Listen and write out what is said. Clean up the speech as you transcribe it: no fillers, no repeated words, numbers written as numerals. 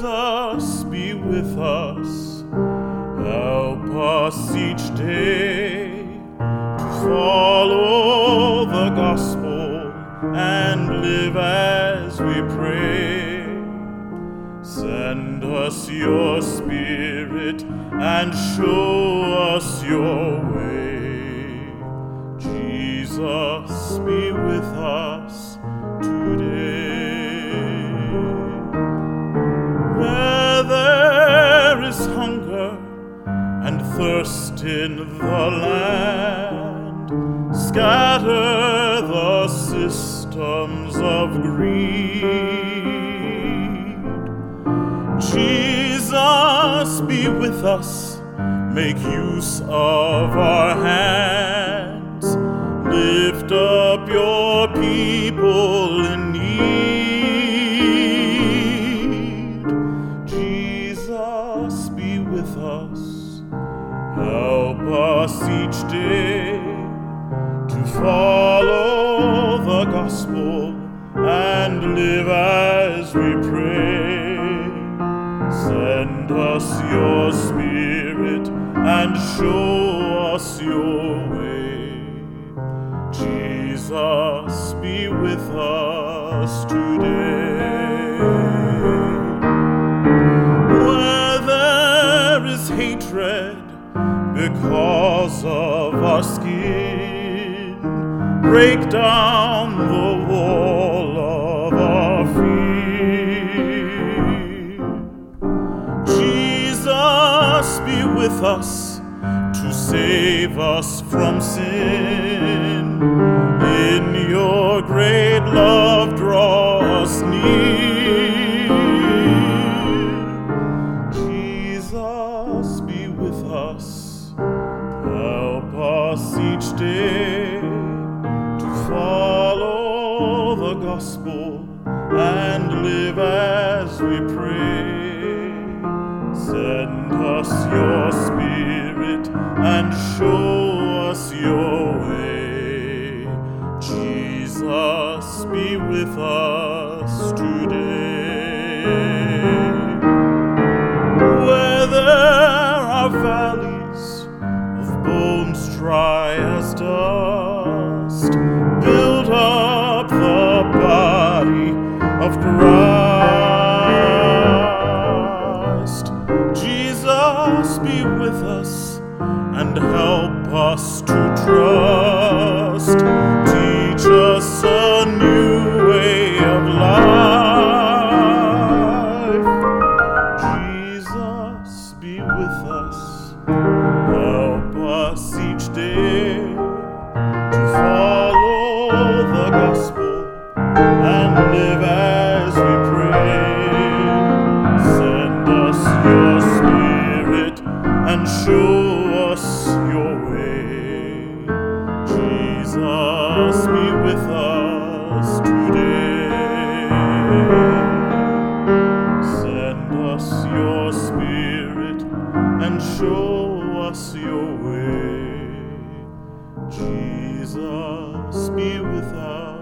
Jesus, be with us. Help us each day to follow the gospel and live as we pray. Send us your Spirit and show us your way. Jesus, be with us today. Where there is hunger and thirst in the land, scatter the systems of greed. Jesus, be with us, make use of our hands, lift up your people in need. Jesus, be with us, help us each day to follow the gospel and live as we pray. Send us your Spirit and show us your way. Jesus, be with us today. Where there is hatred because of our skin, break down the wall of our fear. Jesus, be with us to save us from sin. In your great love, draw us near. Jesus, be with us, help us each day to follow the gospel and live as we pray. Send us your Spirit and show us your way. Jesus, be with us today. Where there are valleys of bones dry as dust, build up the body of Christ. Jesus, be with us and help us to trust. Teach us a new way of life. Jesus, be with us. Help us each day to follow the gospel and live as we pray. Send us your Spirit and show us your way. Jesus, be with us today. Send us your Spirit and show us your way. Jesus, be with us.